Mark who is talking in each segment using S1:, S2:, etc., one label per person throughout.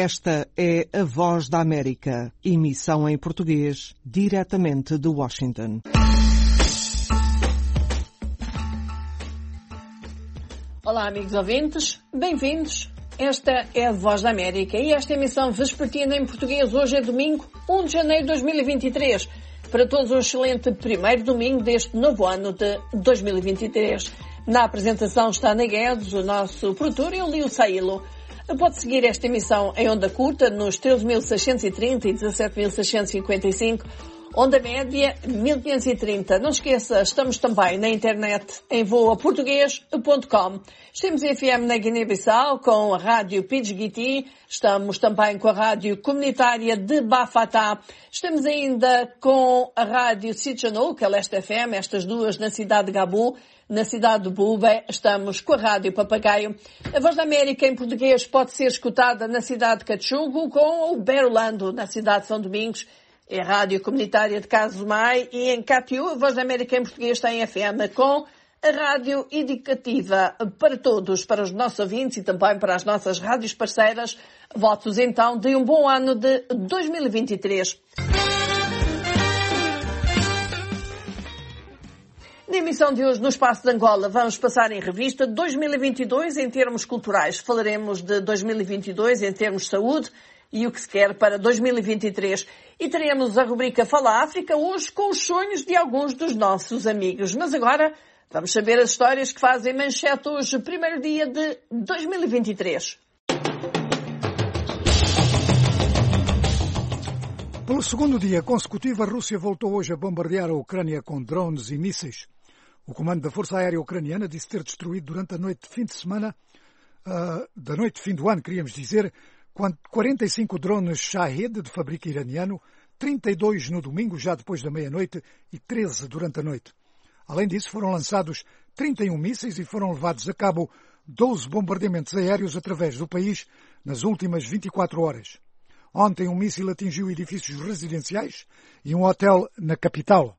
S1: Esta é a Voz da América, emissão em português, diretamente de Washington.
S2: Olá, amigos ouvintes, bem-vindos. Esta é a Voz da América e esta emissão vespertina em português hoje é domingo, 1 de janeiro de 2023. Para todos um excelente primeiro domingo deste novo ano de 2023. Na apresentação está Ana Guedes, o nosso produtor, e o Lio Sailo. Pode seguir esta emissão em onda curta nos 13.630 e 17.655, onda média 1530. Não esqueça, estamos também na internet em voaportugues.com. Estamos em FM na Guiné-Bissau com a rádio Pidgiti, estamos também com a rádio comunitária de Bafatá, estamos ainda com a rádio Sitchanou, a Leste FM, estas duas na cidade de Gabu. Na cidade de Bube, estamos com a Rádio Papagaio. A Voz da América em português pode ser escutada na cidade de Cachugo com o Berolando, na cidade de São Domingos. É a Rádio Comunitária de Casumai e em Catiu, a Voz da América em português está em FM com a Rádio Educativa para todos, para os nossos ouvintes e também para as nossas rádios parceiras. Votos então de um bom ano de 2023. Na emissão de hoje, no Espaço de Angola, vamos passar em revista 2022 em termos culturais. Falaremos de 2022 em termos de saúde e o que se quer para 2023. E teremos a rubrica Fala África hoje com os sonhos de alguns dos nossos amigos. Mas agora vamos saber as histórias que fazem manchete hoje, primeiro dia de 2023.
S3: Pelo segundo dia consecutivo, a Rússia voltou hoje a bombardear a Ucrânia com drones e mísseis. O comando da Força Aérea Ucraniana disse ter destruído durante a noite de fim de semana, da noite de fim do ano, queríamos dizer, 45 drones Shahed de fabrico iraniano, 32 no domingo, já depois da meia-noite, e 13 durante a noite. Além disso, foram lançados 31 mísseis e foram levados a cabo 12 bombardeamentos aéreos através do país nas últimas 24 horas. Ontem, um míssil atingiu edifícios residenciais e um hotel na capital.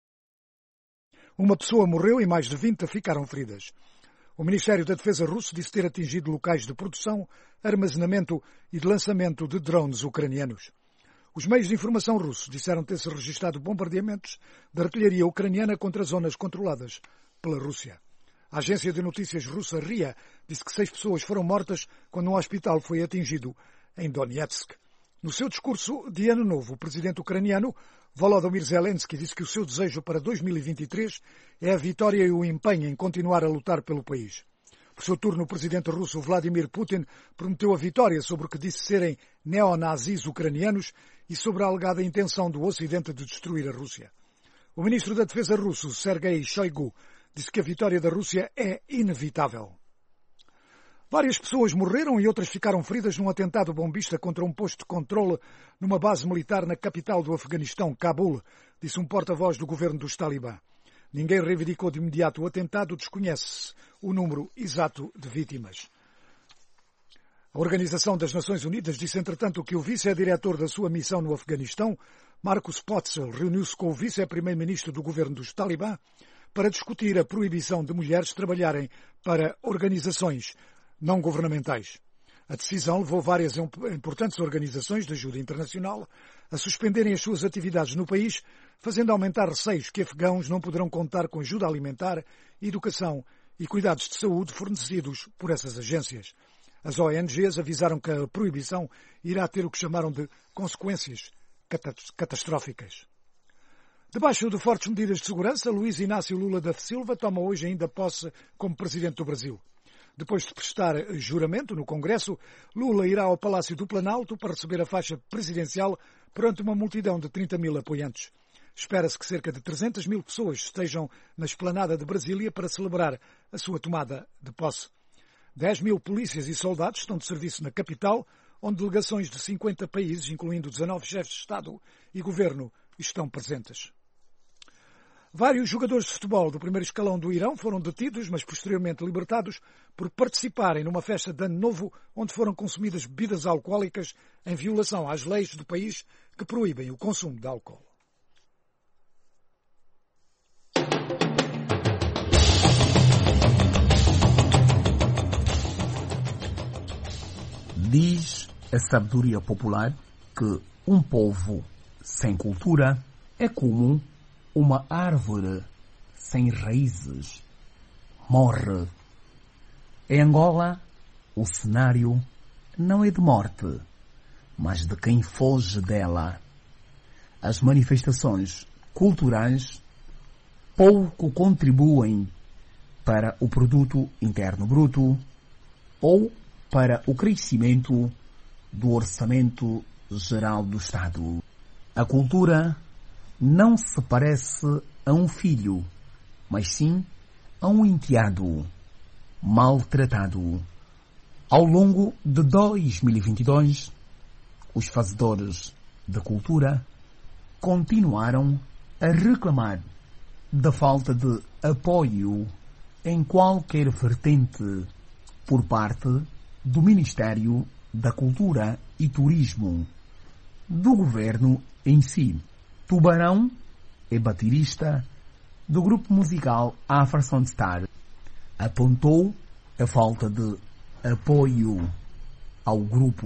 S3: Uma pessoa morreu e mais de 20 ficaram feridas. O Ministério da Defesa russo disse ter atingido locais de produção, armazenamento e de lançamento de drones ucranianos. Os meios de informação russos disseram ter-se registrado bombardeamentos da artilharia ucraniana contra zonas controladas pela Rússia. A agência de notícias russa RIA disse que 6 pessoas foram mortas quando um hospital foi atingido em Donetsk. No seu discurso de Ano Novo, o presidente ucraniano Volodymyr Zelensky disse que o seu desejo para 2023 é a vitória e o empenho em continuar a lutar pelo país. Por seu turno, o presidente russo Vladimir Putin prometeu a vitória sobre o que disse serem neonazis ucranianos e sobre a alegada intenção do Ocidente de destruir a Rússia. O ministro da Defesa russo, Sergei Shoigu, disse que a vitória da Rússia é inevitável. Várias pessoas morreram e outras ficaram feridas num atentado bombista contra um posto de controle numa base militar na capital do Afeganistão, Cabul, disse um porta-voz do governo dos Talibã. Ninguém reivindicou de imediato o atentado, desconhece-se o número exato de vítimas. A Organização das Nações Unidas disse, entretanto, que o vice-diretor da sua missão no Afeganistão, Marcus Potzel, reuniu-se com o vice-primeiro-ministro do governo dos Talibã para discutir a proibição de mulheres trabalharem para organizações não governamentais. A decisão levou várias importantes organizações de ajuda internacional a suspenderem as suas atividades no país, fazendo aumentar receios que afegãos não poderão contar com ajuda alimentar, educação e cuidados de saúde fornecidos por essas agências. As ONGs avisaram que a proibição irá ter o que chamaram de consequências catastróficas. Debaixo de fortes medidas de segurança, Luiz Inácio Lula da Silva toma hoje ainda posse como presidente do Brasil. Depois de prestar juramento no Congresso, Lula irá ao Palácio do Planalto para receber a faixa presidencial perante uma multidão de 30 mil apoiantes. Espera-se que cerca de 300 mil pessoas estejam na esplanada de Brasília para celebrar a sua tomada de posse. 10 mil polícias e soldados estão de serviço na capital, onde delegações de 50 países, incluindo 19 chefes de Estado e Governo, estão presentes. Vários jogadores de futebol do primeiro escalão do Irão foram detidos, mas posteriormente libertados, por participarem numa festa de Ano Novo onde foram consumidas bebidas alcoólicas em violação às leis do país que proíbem o consumo de álcool.
S4: Diz a sabedoria popular que um povo sem cultura é como uma árvore sem raízes. Morre. Em Angola, o cenário não é de morte, mas de quem foge dela. As manifestações culturais pouco contribuem para o produto interno bruto ou para o crescimento do orçamento geral do Estado. A cultura não se parece a um filho, mas sim a um enteado maltratado. Ao longo de 2022, os fazedores da cultura continuaram a reclamar da falta de apoio em qualquer vertente por parte do Ministério da Cultura e Turismo, do governo em si. Tubarão é baterista do grupo musical Afra Soundstar. Apontou a falta de apoio ao grupo.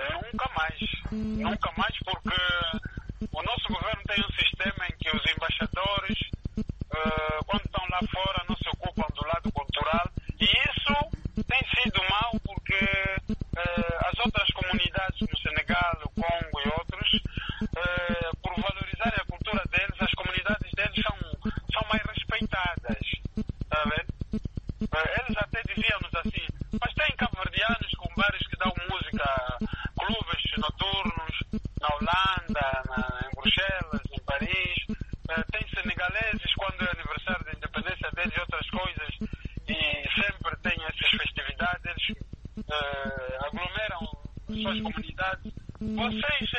S5: Nunca mais, porque o nosso governo tem um sistema em que os embaixadores, quando estão lá fora, não se ocupam do lado cultural, e isso tem sido mau porque as outras comunidades no Senegal, o Congo e outros, por valorizarem a cultura deles, as comunidades deles são mais respeitadas. Tá vendo? Eles até diziam-nos assim, mas tem cabo-verdianos com bares que dão música, clubes noturnos, na Holanda, em Bruxelas, em Paris, tem senegaleses quando é aniversário da independência deles e outras coisas, e sempre tem essas festividades, eles aglomeram suas comunidades. Vocês,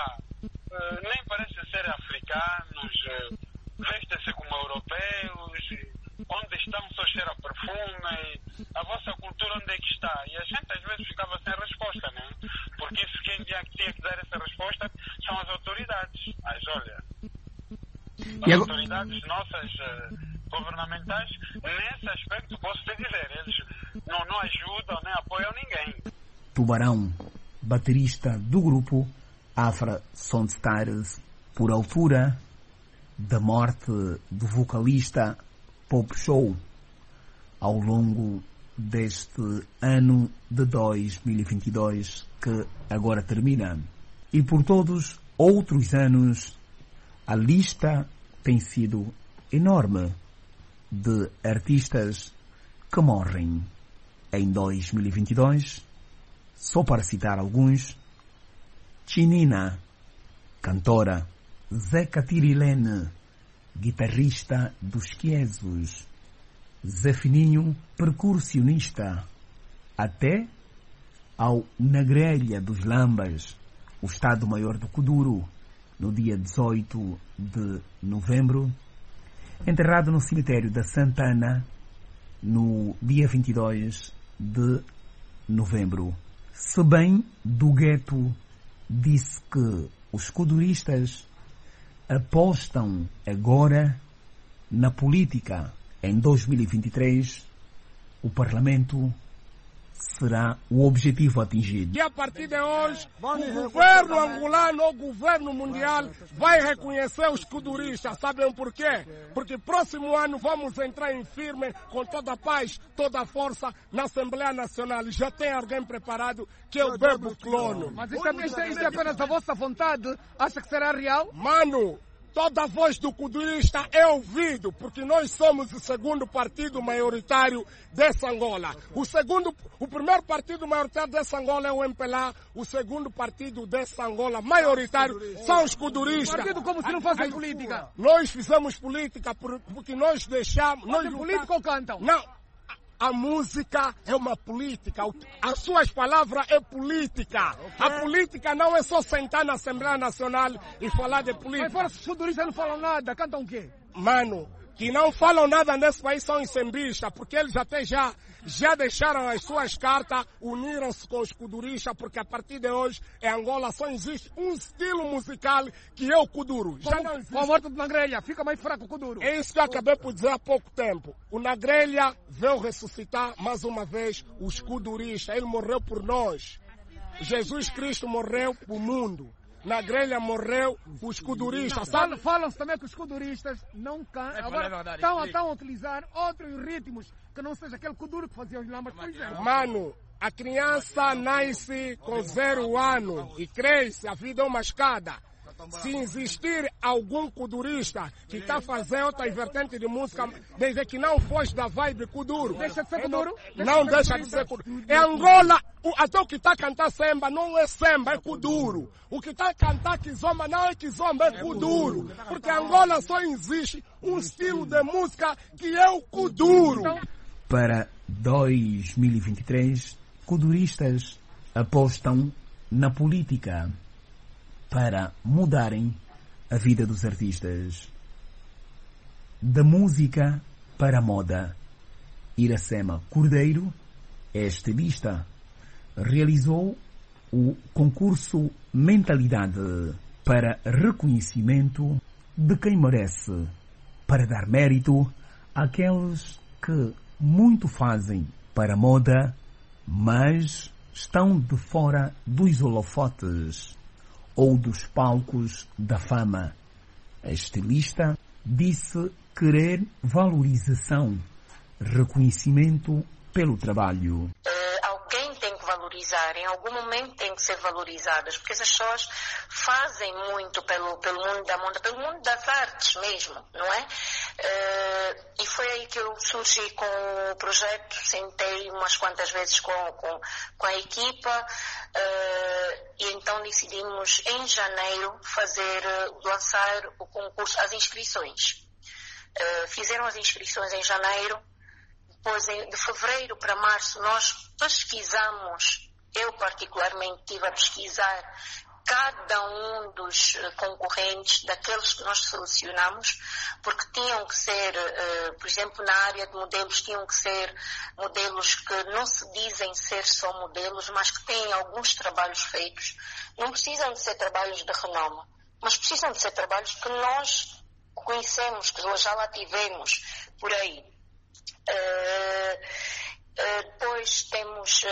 S5: nem parecem ser africanos, vestem-se como europeus, onde estão só cheira a perfume, a vossa cultura onde é que está? E a gente às vezes ficava sem resposta, né? Porque isso quem tinha que dar essa resposta são as autoridades. Mas olha, as autoridades nossas governamentais, nesse aspecto posso te dizer, eles não ajudam nem apoiam ninguém.
S4: Tubarão, baterista do grupo Afra Soundstars, por altura da morte do vocalista Pop Show ao longo deste ano de 2022 que agora termina. E por todos outros anos a lista tem sido enorme de artistas que morrem. Em 2022, só para citar alguns, Chinina, cantora, Zeca Tirilene, guitarrista dos Quiesos, Zé Fininho, percussionista, até ao Na Grelha dos Lambas, o Estado-Maior do Kuduro, no dia 18 de novembro, enterrado no cemitério da Santana, no dia 22 de novembro. Se bem do Gueto disse que os kuduristas apostam agora na política. Em 2023, o Parlamento será o objetivo atingido.
S6: E a partir de hoje, o governo angolano ou o governo mundial vai reconhecer os kuduristas. Sabem por quê? Porque próximo ano vamos entrar em firme com toda a paz, toda a força na Assembleia Nacional. Já tem alguém preparado que é o Bebo Clono.
S7: Mas isso é apenas a vossa vontade? Acha que será real?
S6: Mano, toda a voz do kudurista é ouvido, porque nós somos o segundo partido maioritário dessa Angola. O primeiro partido maioritário dessa Angola é o MPLA, o segundo partido dessa Angola maioritário são os kuduristas.
S7: Partido como se não fosse política.
S6: Nós fizemos política porque nós deixamos...
S7: Fazem política ou cantam?
S6: Não. A música é uma política, as suas palavras é política. Okay. A política não é só sentar na Assembleia Nacional e falar de política.
S7: Mas fora os futuristas não falam nada, cantam o quê?
S6: Mano, que não falam nada nesse país são insembistas, porque eles até já deixaram as suas cartas, uniram-se com os kuduristas, porque a partir de hoje, em Angola só existe um estilo musical que é o kuduro. Já não existe.
S7: Com a morte do Na Grelha, fica mais fraco o kuduro.
S6: É isso que eu acabei por dizer há pouco tempo. O Na Grelha veio ressuscitar mais uma vez os kuduristas. Ele morreu por nós. Jesus Cristo morreu para o mundo. Na grelha morreu o escuduristas.
S7: Falam-se também que os escuduristas não cantam. Agora estão a utilizar outros ritmos que não seja aquele kuduro que fazia os lambas, por exemplo.
S6: Mano, a criança nasce com 0 anos e cresce, a vida é uma escada. Se existir algum kudurista que está fazendo outra vertente de música, desde que não foge da vibe kuduro,
S7: deixa de ser kuduro?
S6: Não deixa de ser kuduro. Em Angola, até o que está a cantar samba não é samba, é kuduro. O que está a cantar kizomba não é kizomba, é kuduro. Porque em Angola só existe um estilo de música que é o kuduro.
S4: Para 2023, kuduristas apostam na política para mudarem a vida dos artistas. Da música para a moda. Iracema Cordeiro é estilista. Realizou o concurso Mentalidade para reconhecimento de quem merece, para dar mérito àqueles que muito fazem para a moda, mas estão de fora dos holofotes ou dos palcos da fama. A estilista disse querer valorização, reconhecimento pelo trabalho.
S8: Alguém tem que valorizar, em algum momento tem que ser valorizadas, porque essas pessoas fazem muito pelo mundo da moda, pelo mundo das artes mesmo, não é? E foi aí que eu surgi com o projeto, sentei umas quantas vezes com a equipa, e então decidimos em janeiro lançar o concurso, as inscrições. Fizeram as inscrições em janeiro. Depois, de fevereiro para março, nós pesquisamos, eu particularmente estive a pesquisar cada um dos concorrentes, daqueles que nós selecionamos, porque tinham que ser, por exemplo, na área de modelos, tinham que ser modelos que não se dizem ser só modelos, mas que têm alguns trabalhos feitos. Não precisam de ser trabalhos de renome, mas precisam de ser trabalhos que nós conhecemos, que já lá tivemos por aí. Depois temos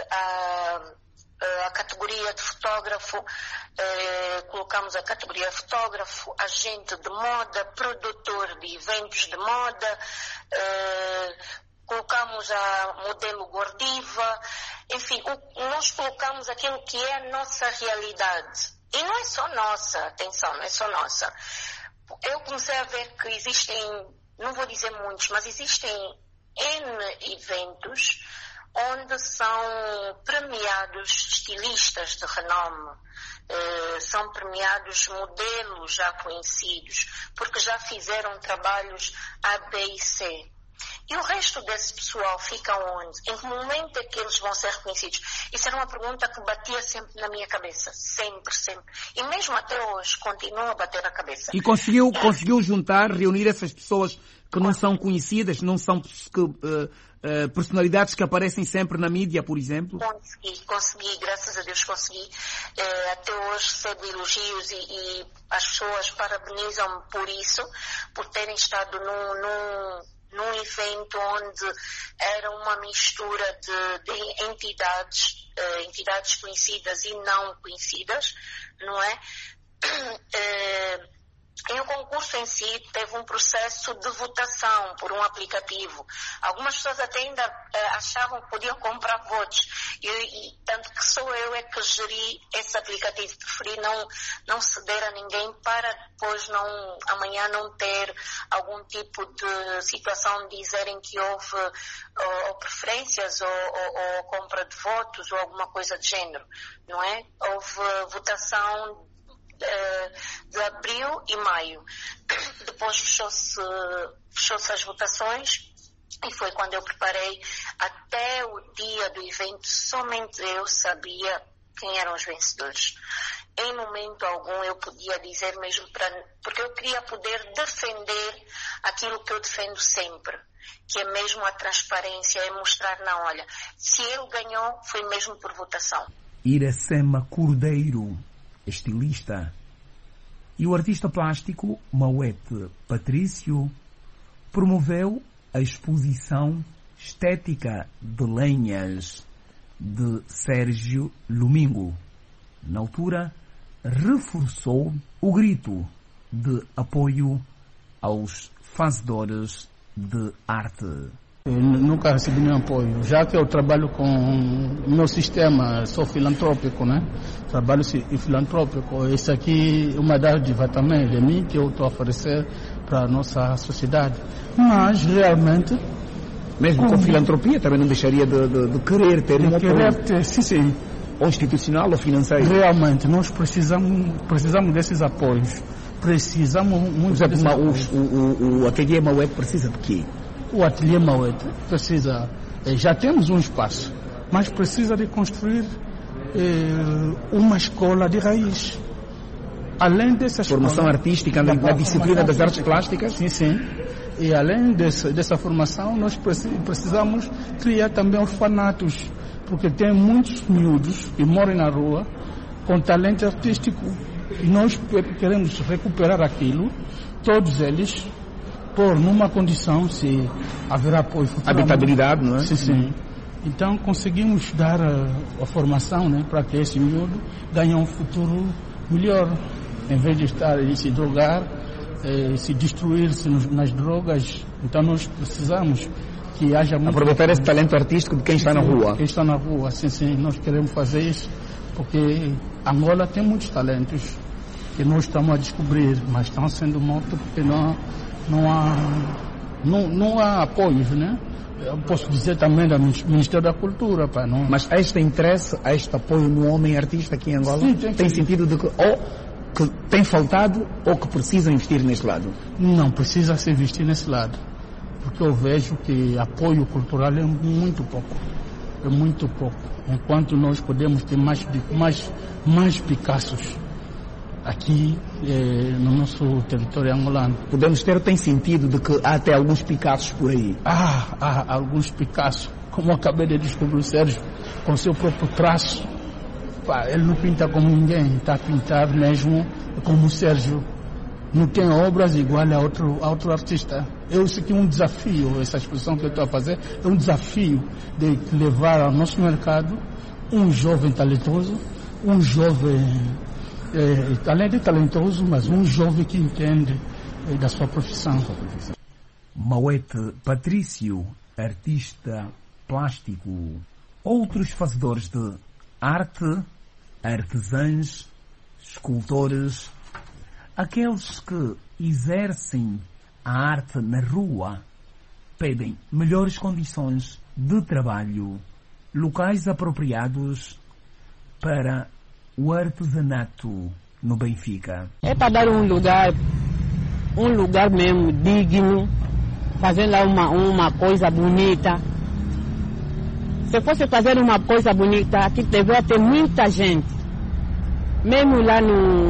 S8: a categoria de fotógrafo, colocamos a categoria fotógrafo, agente de moda, produtor de eventos de moda, colocamos a modelo Gordiva, enfim, nós colocamos aquilo que é a nossa realidade. E não é só nossa, atenção, não é só nossa. Eu comecei a ver que existem, não vou dizer muitos, mas existem N eventos onde são premiados estilistas de renome, são premiados modelos já conhecidos, porque já fizeram trabalhos A, B e C. E o resto desse pessoal fica onde? Em que momento é que eles vão ser reconhecidos? Isso era uma pergunta que batia sempre na minha cabeça. Sempre, sempre. E mesmo até hoje continua a bater na cabeça.
S9: E conseguiu reunir essas pessoas que não são conhecidas, não são personalidades que aparecem sempre na mídia, por exemplo?
S8: Consegui, graças a Deus consegui. Até hoje recebo elogios e as pessoas parabenizam-me por isso, por terem estado num evento onde era uma mistura de entidades conhecidas e não conhecidas, não é? E o concurso em si teve um processo de votação por um aplicativo. Algumas pessoas até ainda achavam que podiam comprar votos. E tanto que sou eu é que geri esse aplicativo. Preferi não ceder a ninguém para depois amanhã não ter algum tipo de situação de dizerem que houve ou preferências ou compra de votos ou alguma coisa de género, não é? Houve votação de abril e maio. Depois fechou-se as votações e foi quando eu preparei. Até o dia do evento somente eu sabia quem eram os vencedores. Em momento algum eu podia dizer mesmo, porque eu queria poder defender aquilo que eu defendo sempre, que é mesmo a transparência, é mostrar, não, olha, se ele ganhou foi mesmo por votação.
S4: Iracema Cordeiro, estilista, e o artista plástico Mauete Patrício promoveu a exposição Estética de Lenhas, de Sérgio Lumingo. Na altura, reforçou o grito de apoio aos fazedores de arte.
S10: Eu nunca recebi nenhum apoio, já que eu trabalho com o meu sistema, sou filantrópico, né? Trabalho filantrópico. Isso aqui é uma dádiva também de mim que eu estou a oferecer para a nossa sociedade. Mas, realmente...
S9: Mesmo com filantropia, também não deixaria de querer ter um apoio?
S10: Sim.
S9: Ou institucional ou financeiro?
S10: Realmente, nós precisamos desses apoios. Precisamos muito desses apoios.
S9: O Ateliê Mauete precisa de quê?
S10: O Ateliê Mauete precisa... Já temos um espaço, mas precisa de construir uma escola de raiz. Além dessa
S9: formação artística na disciplina das artes plásticas?
S10: Sim. E além dessa formação, nós precisamos criar também orfanatos, porque tem muitos miúdos que moram na rua com talento artístico. E nós queremos recuperar aquilo, todos eles, pôr numa condição, se haverá apoio futuramente.
S9: Habitabilidade, não é?
S10: Sim. Então conseguimos dar a formação, né, para que esse miúdo ganhe um futuro melhor, em vez de estar e se drogar, se destruir-se nas drogas. Então nós precisamos que haja muito...
S9: Aproveitar esse talento artístico de quem está na rua.
S10: Quem está na rua, sim. Nós queremos fazer isso, porque Angola tem muitos talentos que nós estamos a descobrir, mas estão sendo mortos porque não há apoios, né? Eu posso dizer também do Ministério da Cultura. Não...
S9: Mas este interesse, este apoio no homem artista aqui em Angola,
S10: sim,
S9: tem sentido de que ou que tem faltado ou que precisa investir neste lado?
S10: Não, precisa se investir nesse lado. Porque eu vejo que apoio cultural é muito pouco. É muito pouco. Enquanto nós podemos ter mais Picassos aqui no nosso território angolano.
S9: Podemos ter, tem sentido de que há até alguns Picassos por aí?
S10: Há alguns Picassos. Como eu acabei de descobrir o Sérgio, com seu próprio traço. Ele não pinta como ninguém, está a pintar mesmo como o Sérgio. Não tem obras igual a outro artista. Eu sei que é um desafio, essa exposição que eu estou a fazer, é um desafio de levar ao nosso mercado um jovem talentoso, um jovem, além de talentoso, mas um jovem que entende da sua profissão.
S4: Mauete Patrício, artista plástico. Outros fazedores de arte, artesãos, escultores, aqueles que exercem a arte na rua, pedem melhores condições de trabalho, locais apropriados para o artesanato no Benfica.
S11: É para dar um lugar mesmo digno, fazer lá uma coisa bonita. Se fosse fazer uma coisa bonita, aqui deveria ter muita gente. Mesmo lá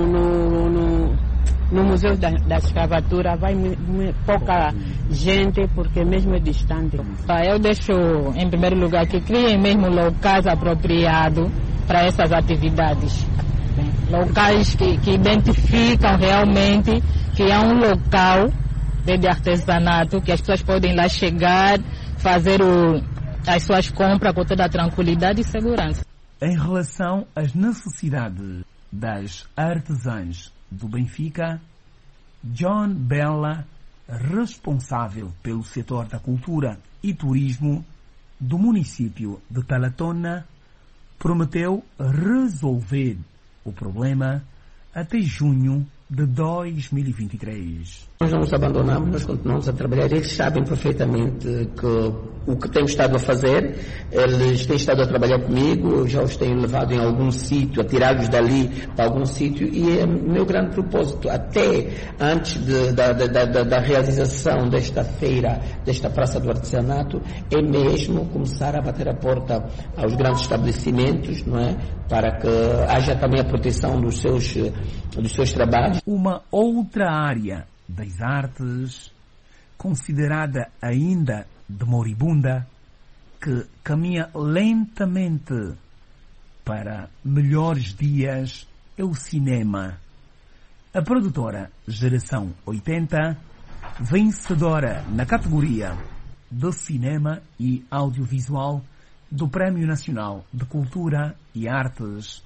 S11: no Museu da Escravatura vai pouca gente, porque mesmo é distante. Eu deixo, em primeiro lugar, que criem mesmo locais apropriados para essas atividades. Locais que identificam realmente que é um local de artesanato, que as pessoas podem lá chegar, fazer as suas compras com toda a tranquilidade e segurança.
S4: Em relação às necessidades das artesãs do Benfica, John Bella, responsável pelo setor da cultura e turismo do município de Talatona, prometeu resolver o problema até junho de 2023.
S12: Nós não nos abandonamos, nós continuamos a trabalhar. Eles sabem perfeitamente que o que temos estado a fazer, eles têm estado a trabalhar comigo, já os tenho levado em algum sítio, atirá-los dali para algum sítio, e é meu grande propósito, até antes da realização desta feira, desta Praça do Artesanato, é mesmo começar a bater a porta aos grandes estabelecimentos, não é? Para que haja também a proteção dos seus trabalhos.
S4: Uma outra área das artes, considerada ainda de moribunda, que caminha lentamente para melhores dias, é o cinema. A produtora Geração 80, vencedora na categoria de cinema e audiovisual, do Prémio Nacional de Cultura e Artes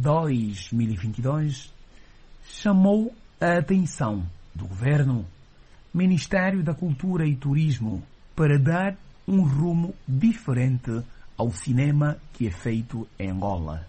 S4: 2022 chamou a atenção do Governo, Ministério da Cultura e Turismo, para dar um rumo diferente ao cinema que é feito em Angola.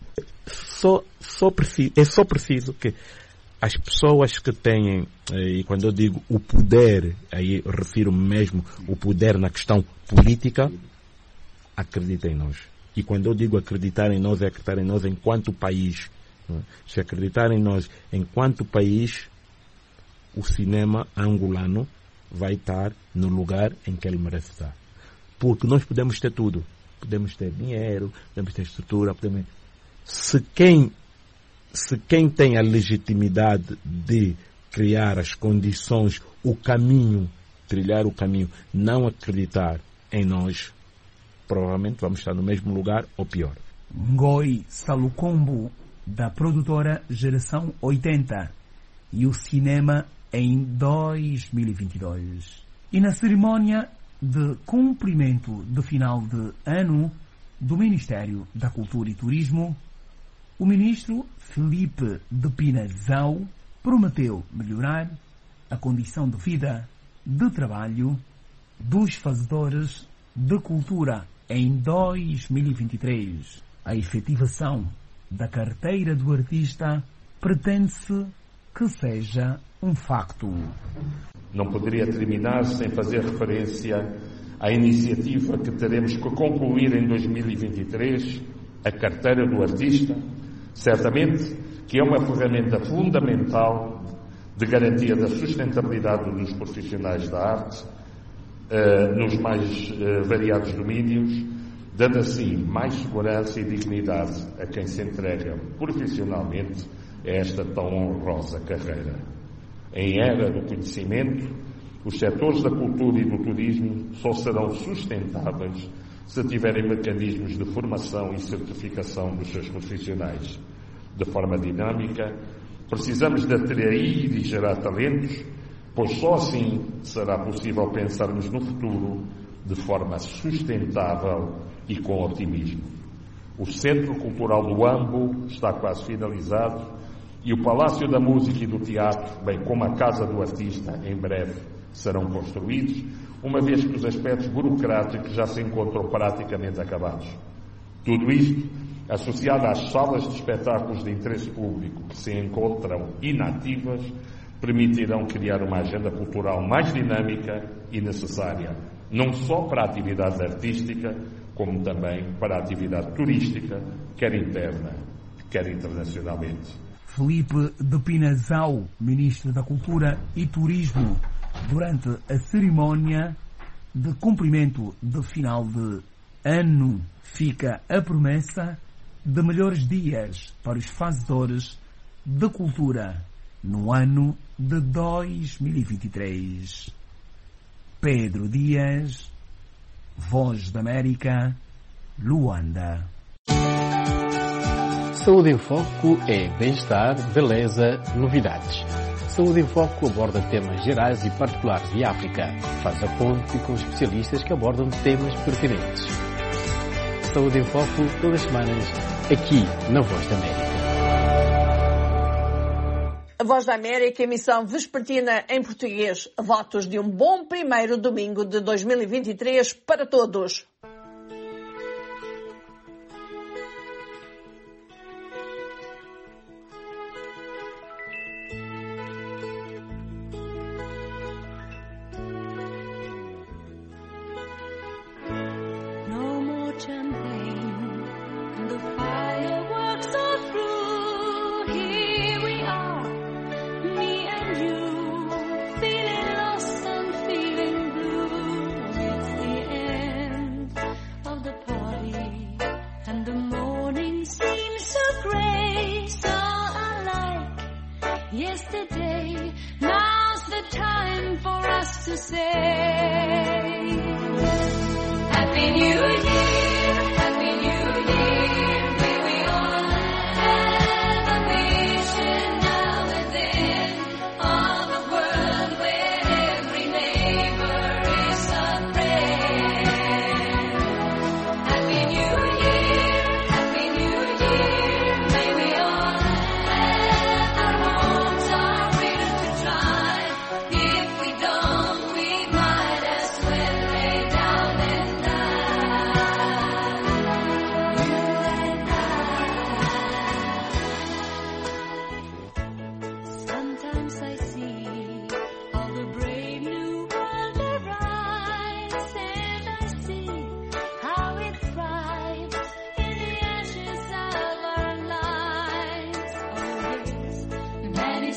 S13: É só preciso que as pessoas que têm, e quando eu digo o poder, aí refiro-me mesmo o poder na questão política, acreditem em nós. E quando eu digo acreditar em nós, é acreditar em nós enquanto país. Se acreditar em nós enquanto país, o cinema angolano vai estar no lugar em que ele merece estar. Porque nós podemos ter tudo. Podemos ter dinheiro, podemos ter estrutura, podemos... Se quem tem a legitimidade de criar as condições, o caminho, trilhar o caminho, não acreditar em nós, provavelmente vamos estar no mesmo lugar ou pior.
S4: Ngoi Salucombo, da produtora Geração 80, e o cinema em 2022. E na cerimónia de cumprimento de final de ano do Ministério da Cultura e Turismo, o ministro Filipe de Pina Zau prometeu melhorar a condição de vida, de trabalho dos fazedores de cultura em 2023. A efetivação da carteira do artista pretende-se que seja um facto.
S14: Não poderia terminar sem fazer referência à iniciativa que teremos que concluir em 2023, a carteira do artista, certamente que é uma ferramenta fundamental de garantia da sustentabilidade dos profissionais da arte nos mais variados domínios, dando assim mais segurança e dignidade a quem se entrega profissionalmente a esta tão honrosa carreira. Em era do conhecimento, os setores da cultura e do turismo só serão sustentáveis se tiverem mecanismos de formação e certificação dos seus profissionais. De forma dinâmica, precisamos de atrair e gerar talentos, pois só assim será possível pensarmos no futuro de forma sustentável e com otimismo. O Centro Cultural do Ambo está quase finalizado e o Palácio da Música e do Teatro, bem como a Casa do Artista, em breve serão construídos, uma vez que os aspectos burocráticos já se encontram praticamente acabados. Tudo isto, associado às salas de espetáculos de interesse público que se encontram inativas, permitirão criar uma agenda cultural mais dinâmica e necessária, não só para a atividade artística, como também para a atividade turística, quer interna, quer internacionalmente.
S4: Filipe de Pina Zau, Ministro da Cultura e Turismo, durante a cerimónia de cumprimento de final de ano, fica a promessa de melhores dias para os fazedores de cultura no ano de 2023. Pedro Dias, Voz da América, Luanda.
S15: Saúde em Foco é bem-estar, beleza, novidades. Saúde em Foco aborda temas gerais e particulares de África. Faz a ponte com especialistas que abordam temas pertinentes. Saúde em Foco, todas as semanas, aqui na Voz da América.
S2: A Voz da América, emissão vespertina em português. Votos de um bom primeiro domingo de 2023 para todos.
S16: Happy New Year.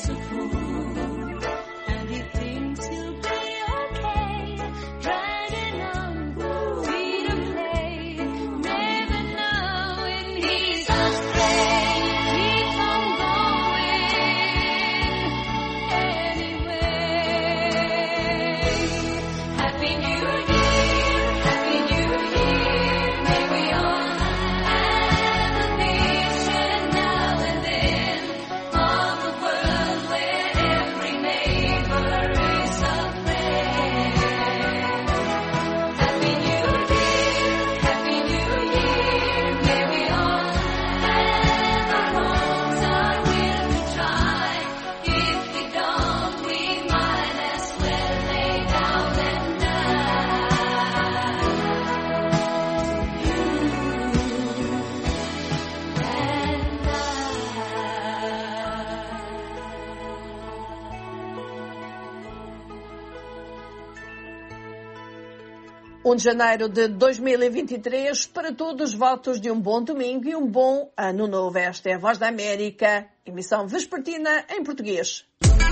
S2: 1 de janeiro de 2023, para todos, votos de um bom domingo e um bom ano novo. Esta é a Voz da América, emissão vespertina em português.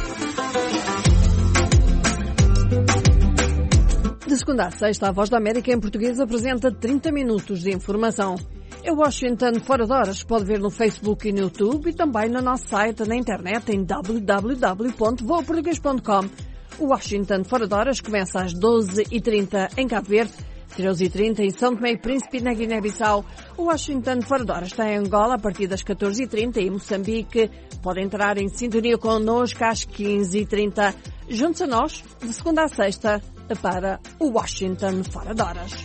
S2: De segunda a sexta, a Voz da América em português apresenta 30 minutos de informação. É Washington fora de horas, pode ver no Facebook e no YouTube e também no nosso site na internet em www.voaportugues.com. O Washington fora de horas começa às 12h30 em Cabo Verde, 13h30 em São Tomé e Príncipe na Guiné-Bissau. O Washington fora de horas está em Angola a partir das 14h30 e em Moçambique. Pode entrar em sintonia connosco às 15h30. Juntos a nós, de segunda a sexta, para o Washington fora de horas.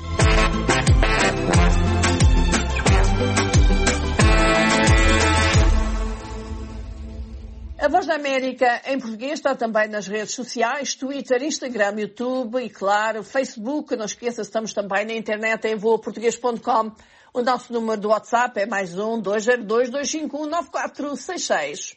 S2: A Voz da América em português está também nas redes sociais, Twitter, Instagram, YouTube e, claro, Facebook. Não esqueça, estamos também na internet em voaportugues.com. O nosso número do WhatsApp é +1 202 251 9466.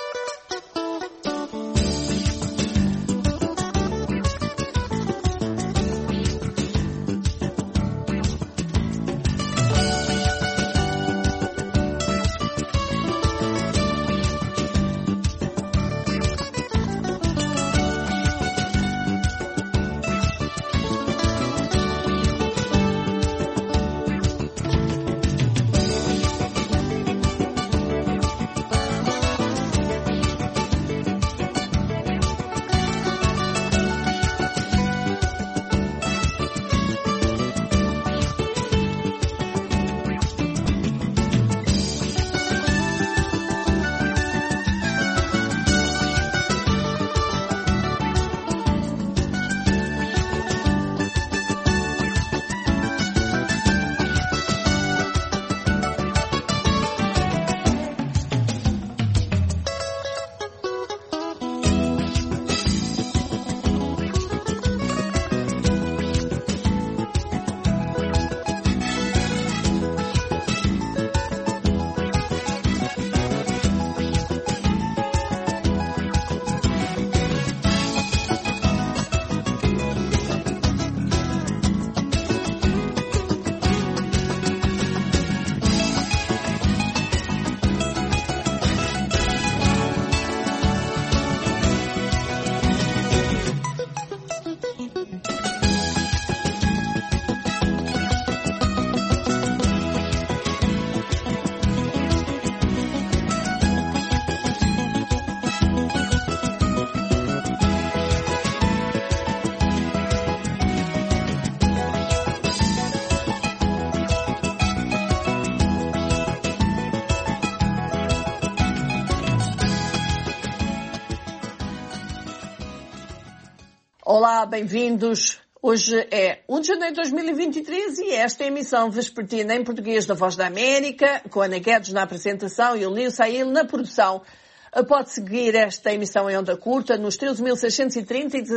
S2: Olá, bem-vindos. Hoje é 1 de janeiro de 2023 e esta é a emissão vespertina em português da Voz da América, com a Ana Guedes na apresentação e o Lio Sail na produção. Pode seguir esta emissão em onda curta nos 13.630 e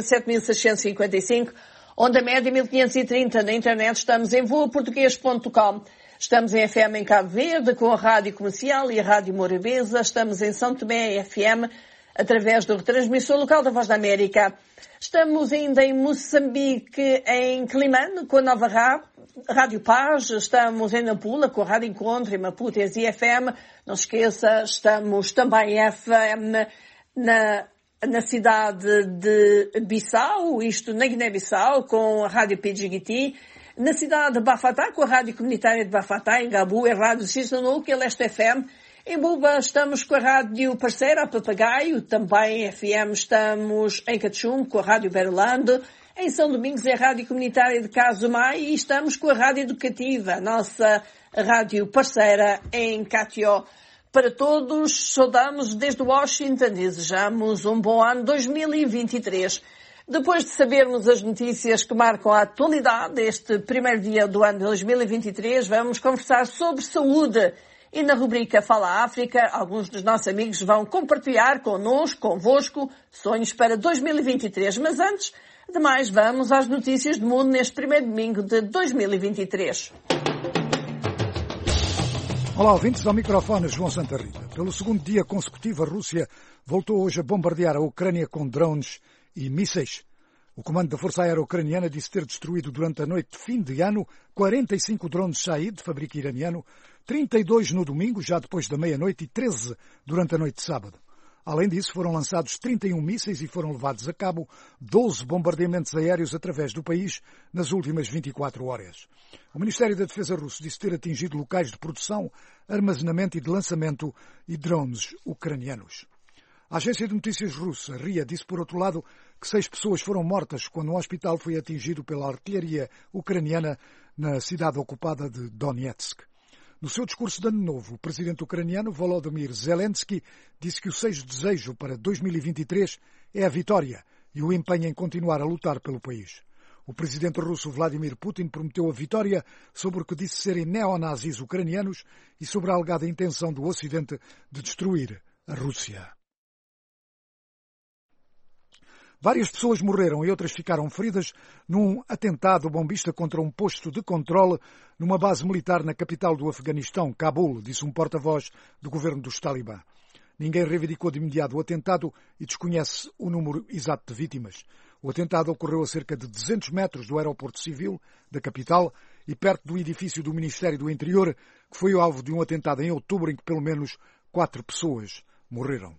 S2: 17.655, onda média 1.530. Na internet estamos em voaportugues.com. Estamos em FM em Cabo Verde, com a Rádio Comercial e a Rádio Morabeza. Estamos em São Tomé FM, através do retransmissor local da Voz da América. Estamos ainda em Moçambique, em Climane, com a nova Rádio Paz. Estamos em Nampula, com a Rádio Encontro, em Maputo e FM. Não se esqueça, estamos também em FM na cidade de Bissau, isto na Guiné-Bissau, com a Rádio Pidjigiti, na cidade de Bafatá, com a Rádio Comunitária de Bafatá, em Gabu, a Rádio Cisnanul, que é Leste FM. Em Buba estamos com a Rádio Parceira, a Papagaio, também FM estamos em Cachum, com a Rádio Berlando. Em São Domingos é a Rádio Comunitária de Casumai e estamos com a Rádio Educativa, a nossa Rádio Parceira em Catió. Para todos, saudamos desde Washington, desejamos um bom ano 2023. Depois de sabermos as notícias que marcam a atualidade deste primeiro dia do ano de 2023, vamos conversar sobre saúde. E na rubrica Fala África, alguns dos nossos amigos vão compartilhar convosco, sonhos para 2023. Mas antes de mais, vamos às notícias do mundo neste primeiro domingo de 2023.
S3: Olá, ouvintes, ao microfone João Santa Rita. Pelo segundo dia consecutivo, a Rússia voltou hoje a bombardear a Ucrânia com drones e mísseis. O comando da Força Aérea Ucraniana disse ter destruído durante a noite de fim de ano 45 drones Shahed, de fabrico iraniano, 32 no domingo, já depois da meia-noite, e 13 durante a noite de sábado. Além disso, foram lançados 31 mísseis e foram levados a cabo 12 bombardeamentos aéreos através do país nas últimas 24 horas. O Ministério da Defesa russo disse ter atingido locais de produção, armazenamento e de lançamento de drones ucranianos. A agência de notícias russa, RIA, disse, por outro lado, que 6 pessoas foram mortas quando um hospital foi atingido pela artilharia ucraniana na cidade ocupada de Donetsk. No seu discurso de Ano Novo, o presidente ucraniano Volodymyr Zelensky disse que o seu desejo para 2023 é a vitória e o empenho em continuar a lutar pelo país. O presidente russo Vladimir Putin prometeu a vitória sobre o que disse serem neonazis ucranianos e sobre a alegada intenção do Ocidente de destruir a Rússia. Várias pessoas morreram e outras ficaram feridas num atentado bombista contra um posto de controle numa base militar na capital do Afeganistão, Cabul, disse um porta-voz do governo dos Talibã. Ninguém reivindicou de imediato o atentado e desconhece o número exato de vítimas. O atentado ocorreu a cerca de 200 metros do aeroporto civil da capital e perto do edifício do Ministério do Interior, que foi o alvo de um atentado em outubro em que pelo menos 4 pessoas morreram.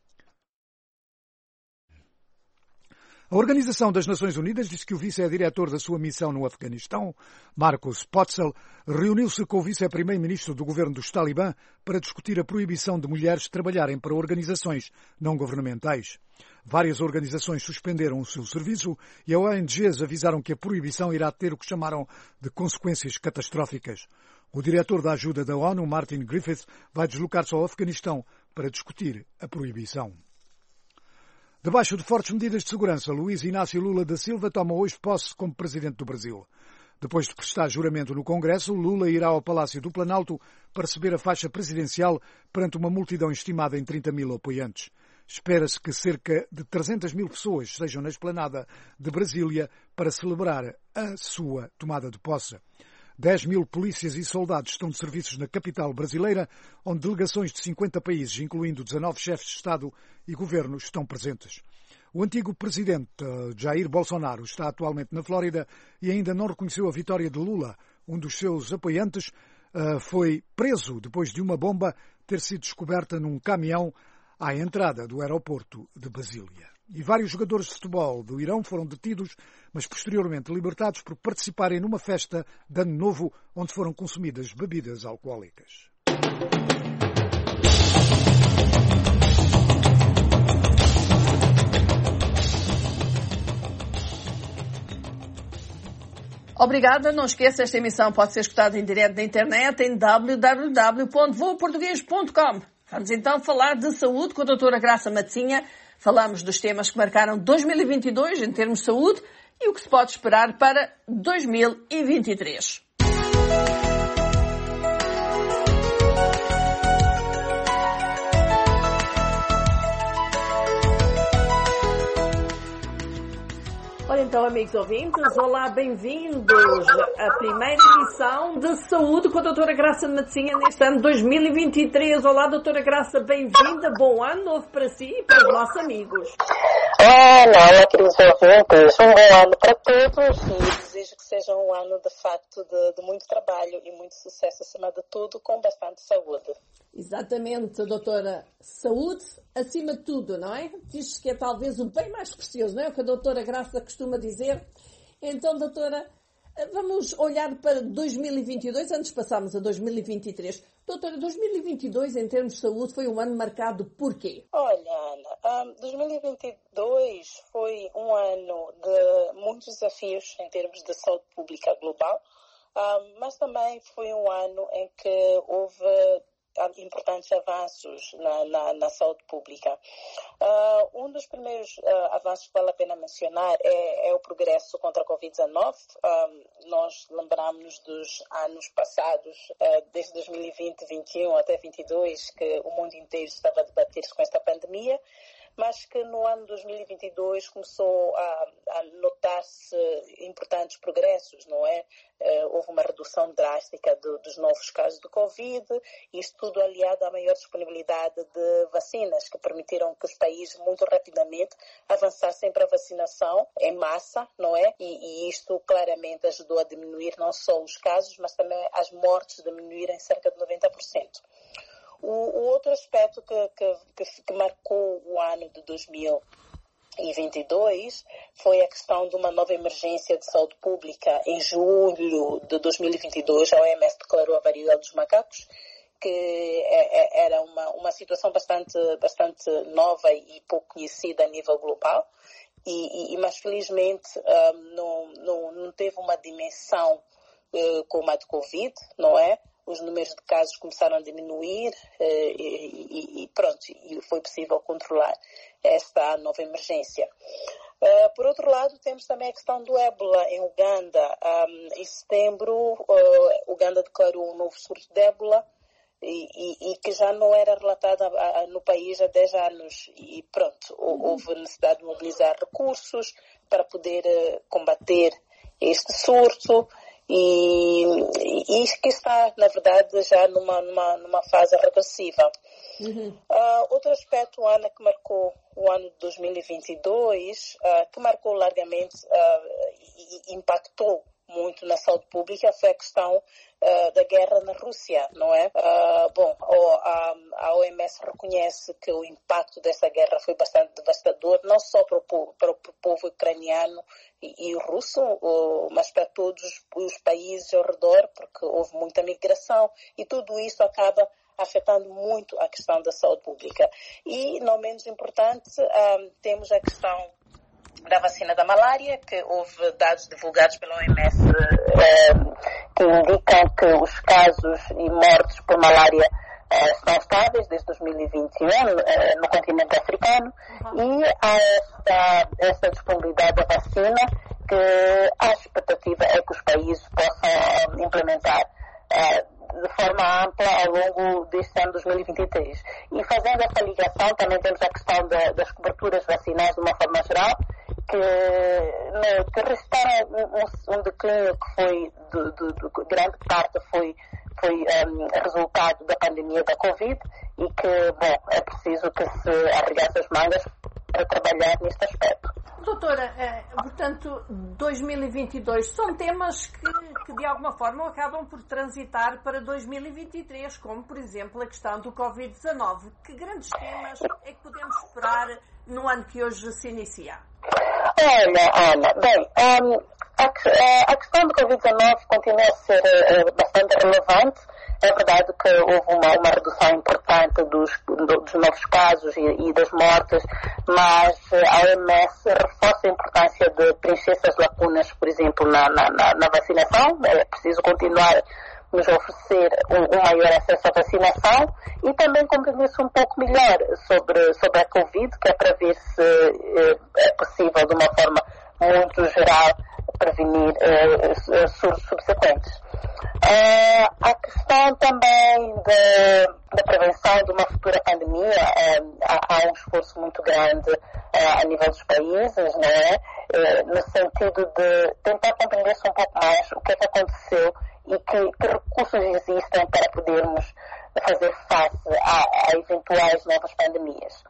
S3: A Organização das Nações Unidas disse que o vice-diretor da sua missão no Afeganistão, Marcos Potzel, reuniu-se com o vice-primeiro-ministro do governo dos Talibã para discutir a proibição de mulheres trabalharem para organizações não governamentais. Várias organizações suspenderam o seu serviço e as ONGs avisaram que a proibição irá ter o que chamaram de consequências catastróficas. O diretor da ajuda da ONU, Martin Griffiths, vai deslocar-se ao Afeganistão para discutir a proibição. Debaixo de fortes medidas de segurança, Luiz Inácio Lula da Silva toma hoje posse como presidente do Brasil. Depois de prestar juramento no Congresso, Lula irá ao Palácio do Planalto para receber a faixa presidencial perante uma multidão estimada em 30 mil apoiantes. Espera-se que cerca de 300 mil pessoas estejam na esplanada de Brasília para celebrar a sua tomada de posse. 10 mil polícias e soldados estão de serviços na capital brasileira, onde delegações de 50 países, incluindo 19 chefes de Estado e governo, estão presentes. O antigo presidente Jair Bolsonaro está atualmente na Flórida e ainda não reconheceu a vitória de Lula. Um dos seus apoiantes foi preso depois de uma bomba ter sido descoberta num caminhão à entrada do aeroporto de Brasília. E vários jogadores de futebol do Irão foram detidos, mas posteriormente libertados por participarem numa festa de Ano Novo onde foram consumidas bebidas alcoólicas.
S2: Obrigada. Não esqueça, esta emissão pode ser escutada em direto na internet em www.voaportugues.com. Vamos então falar de saúde com a doutora Graça Matzinha. Falamos dos temas que marcaram 2022 em termos de saúde e o que se pode esperar para 2023. Ora então, amigos ouvintes, olá, bem-vindos à primeira emissão de saúde com a doutora Graça Matzinha neste ano 2023. Olá, doutora Graça, bem-vinda, bom ano novo para si e para os nossos amigos.
S16: Olá, queridos ouvintes, um bom ano para todos e desejo que seja um ano de facto de muito trabalho e muito sucesso, acima de tudo, com bastante saúde.
S2: Exatamente, doutora. Saúde acima de tudo, não é? Diz-se que é talvez o bem mais precioso, não é? O que a doutora Graça costuma dizer. Então, doutora, vamos olhar para 2022, antes passámos a 2023. Doutora, 2022 em termos de saúde foi um ano marcado por quê?
S16: Olha, Ana, 2022 foi um ano de muitos desafios em termos de saúde pública global, mas também foi um ano em que houve importantes avanços na saúde pública. Um dos primeiros avanços que vale a pena mencionar é o progresso contra a Covid-19. Nós lembramos dos anos passados, desde 2020, 2021 até 2022, que o mundo inteiro estava a debater-se com esta pandemia, mas que no ano 2022 começou a notar-se importantes progressos, não é? Houve uma redução drástica dos novos casos de Covid, isto tudo aliado à maior disponibilidade de vacinas, que permitiram que os países muito rapidamente avançassem para a vacinação em massa, não é? E isto claramente ajudou a diminuir não só os casos, mas também as mortes diminuírem cerca de 90%. O outro aspecto que marcou o ano de 2022 foi a questão de uma nova emergência de saúde pública. Em julho de 2022, a OMS declarou a varíola dos macacos, que era uma situação bastante nova e pouco conhecida a nível global, mas felizmente não teve uma dimensão como a de Covid, não é? Os números de casos começaram a diminuir e foi possível controlar esta nova emergência. Por outro lado, temos também a questão do ébola em Uganda. Em setembro, Uganda declarou um novo surto de ébola e que já não era relatada no país há 10 anos. E houve necessidade de mobilizar recursos para poder combater este surto. E que está, na verdade, já numa fase regressiva. Outro aspecto, Ana, que marcou o ano de 2022, que marcou largamente e impactou muito na saúde pública, foi a questão da guerra na Rússia, não é? A OMS reconhece que o impacto dessa guerra foi bastante devastador, não só para o povo ucraniano e o russo, mas para todos os países ao redor, porque houve muita migração e tudo isso acaba afetando muito a questão da saúde pública. E, não menos importante, temos a questão da vacina da malária, que houve dados divulgados pela OMS que indicam que os casos e mortes por malária estão estáveis desde 2021 no continente africano, e há esta disponibilidade da vacina, que a expectativa é que os países possam implementar de forma ampla ao longo deste ano 2023. E fazendo essa ligação, também temos a questão das coberturas vacinais de uma forma geral, que registraram um declínio que foi, de grande parte, foi resultado da pandemia da Covid, e que, é preciso que se arregasse as mangas para trabalhar neste aspecto.
S2: Doutora, portanto, 2022 são temas que de alguma forma acabam por transitar para 2023, como, por exemplo, a questão do Covid-19. Que grandes temas é que podemos esperar no ano que hoje se inicia?
S16: Olha, Ana, a questão do Covid-19 continua a ser bastante relevante. É verdade que houve uma redução importante dos novos casos e das mortes, mas a OMS reforça a importância de preencher essas lacunas, por exemplo, na vacinação. É preciso continuar nos oferecer um maior acesso à vacinação e também compreender-se um pouco melhor sobre a Covid, que é para ver se é possível, de uma forma muito geral, prevenir surtos subsequentes. A questão também da prevenção de uma futura pandemia, há um esforço muito grande a nível dos países, não é? No sentido de tentar compreender-se um pouco mais o que é que aconteceu e que recursos existem para podermos fazer face a eventuais novas pandemias.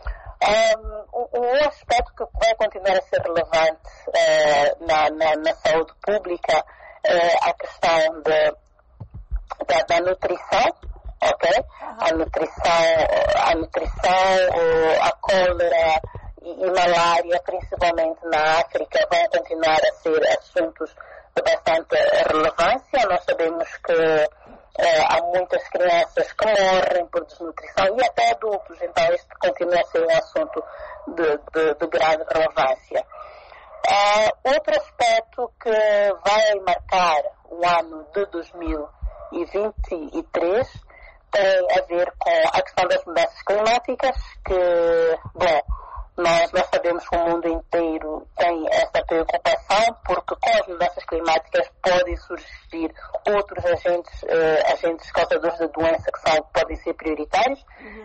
S16: Um aspecto que vai continuar a ser relevante na saúde pública é a questão da nutrição, ok? A nutrição, a cólera e malária, principalmente na África, vão continuar a ser assuntos de bastante relevância. Nós sabemos que há muitas crianças que morrem por desnutrição e até adultos, então este continua a ser um assunto de grande relevância. Outro aspecto que vai marcar o ano de 2023 tem a ver com a questão das mudanças climáticas, que, bom, nós sabemos que o mundo inteiro tem essa preocupação, porque com as mudanças climáticas podem surgir outros agentes causadores de doença que podem ser prioritários.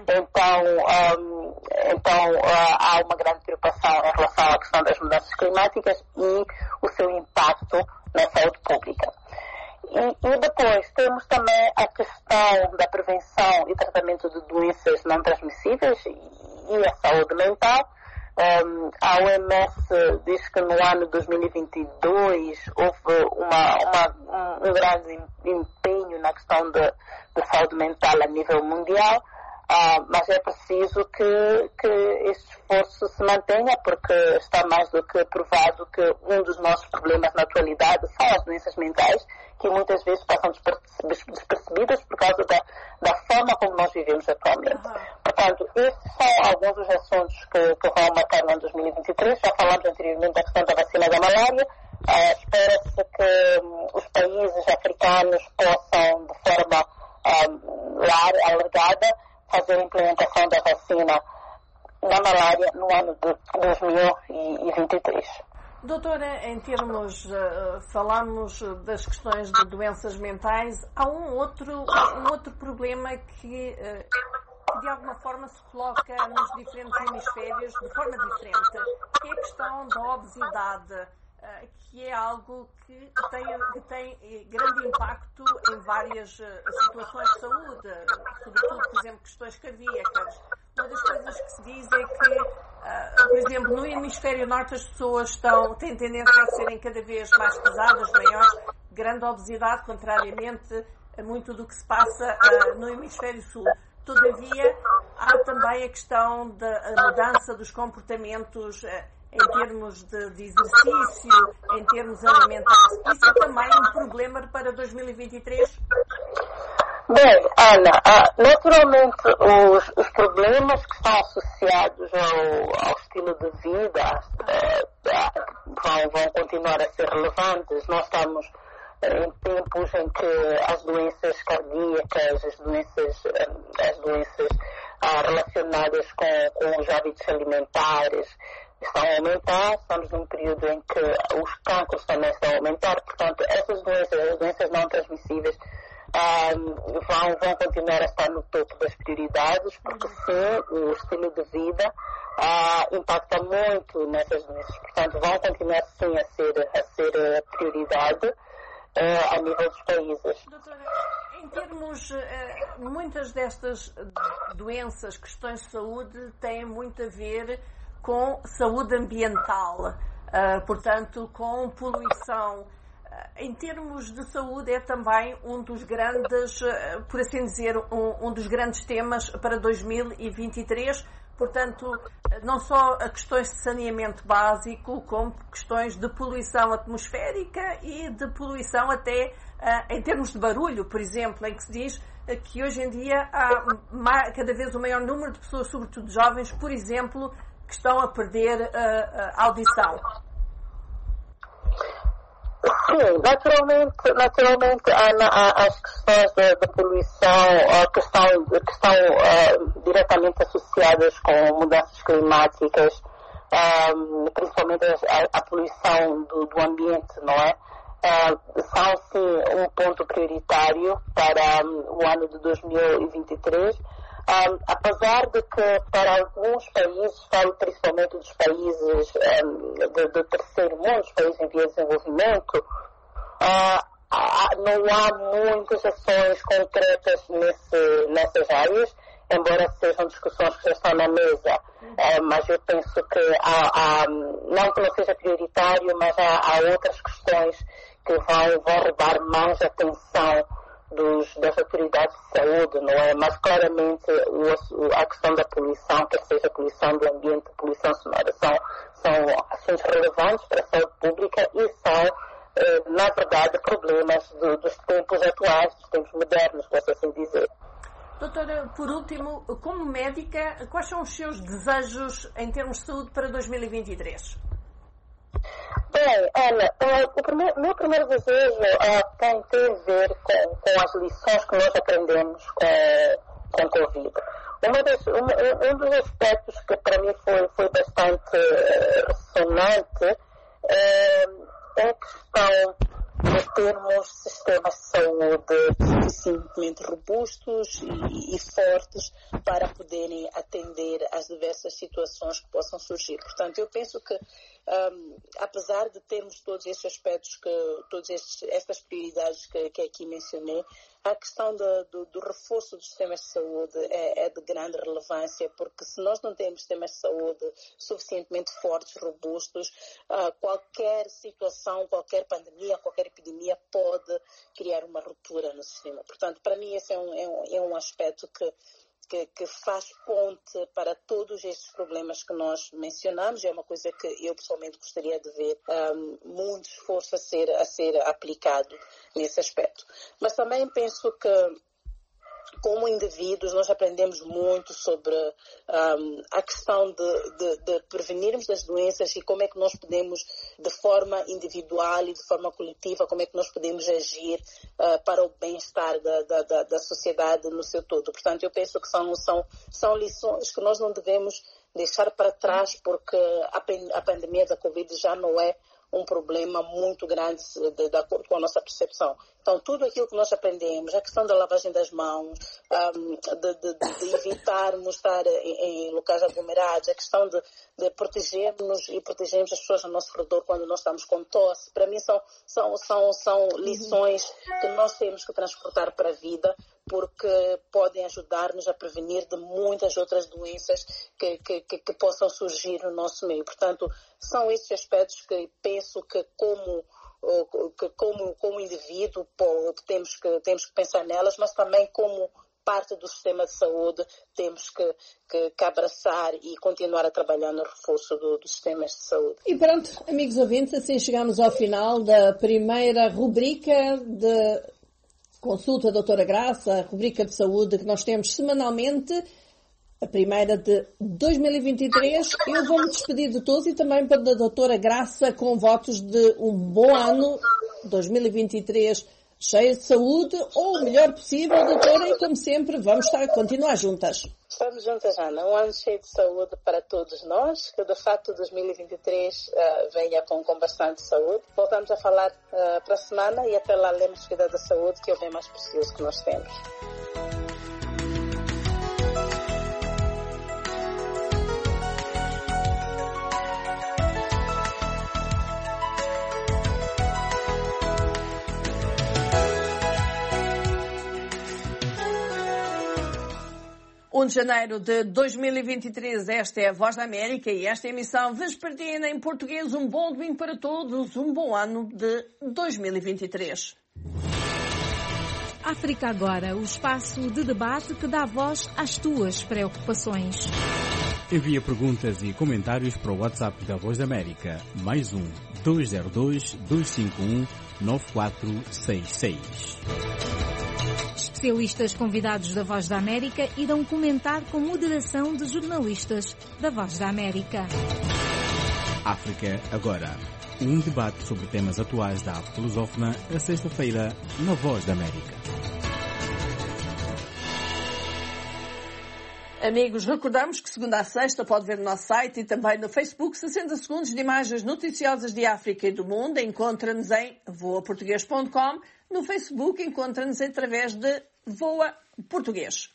S16: Então há uma grande preocupação em relação à questão das mudanças climáticas e o seu impacto na saúde pública. E depois temos também a questão da prevenção e tratamento de doenças não transmissíveis e a saúde mental. A OMS diz que no ano 2022 houve um grande empenho na questão de saúde mental a nível mundial, mas é preciso que este esforço se mantenha, porque está mais do que provado que um dos nossos problemas na atualidade são as doenças mentais, que muitas vezes passam despercebidas por causa da forma como nós vivemos atualmente. Portanto, estes são alguns dos assuntos que vão marcar no ano 2023. Já falamos anteriormente da questão da vacina da malária. Espera-se que os países africanos possam, de forma alargada, fazer a implementação da vacina da malária no ano de 2023.
S2: Doutora, em termos, falamos das questões de doenças mentais, há um outro problema que de alguma forma se coloca nos diferentes hemisférios de forma diferente, que é a questão da obesidade, que é algo que tem grande impacto em várias situações de saúde, sobretudo, por exemplo, questões cardíacas. Uma das coisas que se diz é que, por exemplo, no hemisfério norte as pessoas têm tendência a serem cada vez mais pesadas, maiores, grande obesidade, contrariamente a muito do que se passa no hemisfério sul. Todavia, há também a questão da mudança dos comportamentos em termos de exercício, em termos alimentares. Isso é também um problema para 2023?
S16: Bem, Ana, naturalmente os problemas que estão associados ao estilo de vida vão continuar a ser relevantes. Nós estamos em tempos em que as doenças cardíacas, as doenças relacionadas com os hábitos alimentares estão a aumentar. Estamos num período em que os cancros também estão a aumentar. Portanto, essas doenças, as doenças não transmissíveis, vão continuar a estar no topo das prioridades, porque sim, o estilo de vida impacta muito nessas doenças. Portanto, vão continuar sim a ser prioridade a nível dos países.
S2: Doutora, em termos, muitas destas doenças, questões de saúde, têm muito a ver com saúde ambiental, portanto, com poluição. Em termos de saúde, é também um dos grandes, por assim dizer, um dos grandes temas para 2023. Portanto, não só a questões de saneamento básico, como questões de poluição atmosférica e de poluição até em termos de barulho, por exemplo, em que se diz que hoje em dia há cada vez um maior número de pessoas, sobretudo jovens, por exemplo, que estão a perder a audição.
S16: Sim, naturalmente as questões da poluição que estão diretamente associadas com mudanças climáticas, principalmente a poluição do ambiente, não é? São sim um ponto prioritário para o ano de 2023. Apesar de que para alguns países, falo principalmente dos países do terceiro mundo, os países em via de desenvolvimento, não há muitas ações concretas nessas áreas, embora sejam discussões que já estão na mesa, mas eu penso que não que não seja prioritário, mas há outras questões que vão roubar mais atenção das autoridades de saúde, não é? Mas claramente a questão da poluição, quer seja a poluição do ambiente, a poluição sonora, são assuntos relevantes para a saúde pública e são, na verdade, problemas dos tempos atuais, dos tempos modernos, posso assim dizer.
S2: Doutora, por último, como médica, quais são os seus desejos em termos de saúde para 2023?
S16: Bem, Ana, o meu primeiro desejo tem a ver com as lições que nós aprendemos com o Covid. Um dos aspectos que para mim foi bastante ressonante é a questão de termos sistemas de saúde suficientemente robustos e fortes para poderem atender às diversas situações que possam surgir. Portanto, eu penso que, apesar de termos todos estes aspectos, estas prioridades que aqui mencionei, a questão do reforço dos sistemas de saúde é de grande relevância, porque se nós não temos sistemas de saúde suficientemente fortes, robustos, qualquer situação, qualquer pandemia, qualquer epidemia pode criar uma ruptura no sistema. Portanto, para mim esse é um aspecto que faz ponte para todos estes problemas que nós mencionamos. É uma coisa que eu pessoalmente gostaria de ver muito esforço a ser aplicado nesse aspecto. Mas também penso que, como indivíduos, nós aprendemos muito sobre a questão de prevenirmos das doenças e como é que nós podemos, de forma individual e de forma coletiva, como é que nós podemos agir para o bem-estar da sociedade no seu todo. Portanto, eu penso que são lições que nós não devemos deixar para trás, porque a pandemia da Covid já não é um problema muito grande de acordo com a nossa percepção. Então, tudo aquilo que nós aprendemos, a questão da lavagem das mãos, de evitarmos estar em locais aglomerados, a questão de protegermos e protegermos as pessoas ao nosso redor quando nós estamos com tosse, para mim são lições que nós temos que transportar para a vida, porque podem ajudar-nos a prevenir de muitas outras doenças que possam surgir no nosso meio. Portanto, são esses aspectos que penso que como indivíduo temos que pensar nelas, mas também como parte do sistema de saúde temos que abraçar e continuar a trabalhar no reforço dos sistemas de saúde.
S2: E pronto, amigos ouvintes, assim chegamos ao final da primeira rubrica de Consulta Doutora Graça, a rubrica de saúde que nós temos semanalmente, a primeira de 2023. Eu vou me despedir de todos e também para a Doutora Graça com votos de um bom ano 2023 cheio de saúde, ou o melhor possível, doutora, e como sempre vamos continuar juntas.
S16: Estamos juntas, Ana. Um ano cheio de saúde para todos nós, que de facto 2023 venha com bastante saúde. Voltamos a falar para a semana e até lá lembremos de cuidar da saúde, que é o bem mais precioso que nós temos.
S2: De janeiro de 2023, esta é a Voz da América e esta emissão vespertina em português. Um bom domingo para todos, um bom ano de 2023.
S17: África Agora, o espaço de debate que dá voz às tuas preocupações.
S15: Envia perguntas e comentários para o WhatsApp da Voz da América, mais 202-251-9466.
S17: Especialistas convidados da Voz da América irão comentar com moderação de jornalistas da Voz da América.
S15: África Agora, um debate sobre temas atuais da África lusófona, a sexta-feira, na Voz da América.
S2: Amigos, recordamos que segunda a sexta pode ver no nosso site e também no Facebook 60 segundos de imagens noticiosas de África e do mundo. Encontra-nos em voaportugues.com. No Facebook encontra-nos através de Voa Português.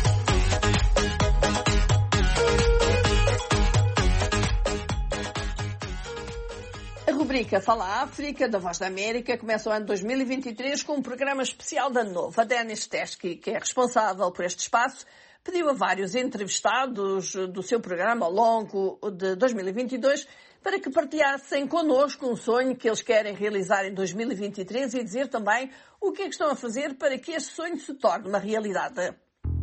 S2: A rubrica Fala África, da Voz da América, começa o ano 2023 com um programa especial da Nova. A Denis Teskey, que é responsável por este espaço, pediu a vários entrevistados do seu programa ao longo de 2022 para que partilhassem connosco um sonho que eles querem realizar em 2023 e dizer também o que é que estão a fazer para que este sonho se torne uma realidade.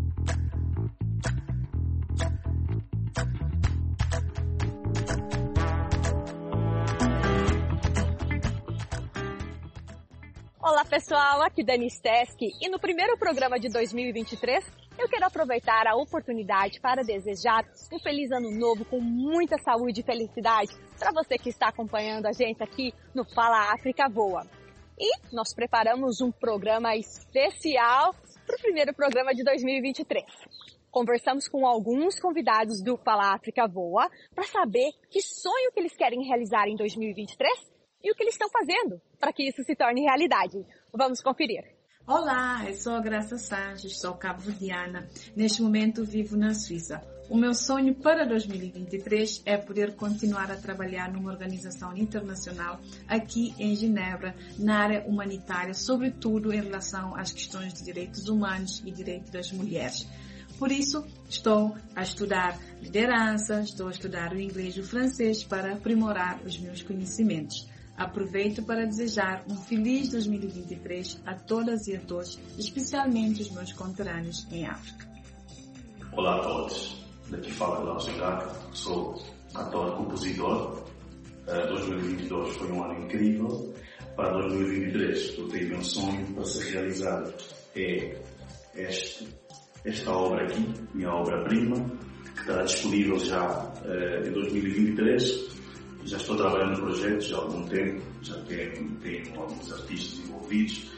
S18: Olá pessoal, aqui Dani Steski e no primeiro programa de 2023 eu quero aproveitar a oportunidade para desejar um feliz ano novo com muita saúde e felicidade para você que está acompanhando a gente aqui no Fala África Voa. E nós preparamos um programa especial para o primeiro programa de 2023. Conversamos com alguns convidados do Fala África Voa para saber que sonho que eles querem realizar em 2023 e o que eles estão fazendo para que isso se torne realidade. Vamos conferir.
S19: Olá, eu sou a Graça Sanches, sou cabo-verdiana. Neste momento vivo na Suíça. O meu sonho para 2023 é poder continuar a trabalhar numa organização internacional aqui em Genebra, na área humanitária, sobretudo em relação às questões de direitos humanos e direitos das mulheres. Por isso, estou a estudar liderança, estou a estudar o inglês e o francês para aprimorar os meus conhecimentos. Aproveito para desejar um feliz 2023 a todas e a todos, especialmente os meus conterrâneos em África.
S20: Olá a todos, daqui fala Glaucio Gaca, sou cantor e compositor. 2022 foi um ano incrível. Para 2023 eu tenho um sonho para ser realizado. É esta obra aqui, minha obra-prima, que estará disponível já em 2023. Já estou trabalhando no projeto há algum tempo, já tenho alguns artistas envolvidos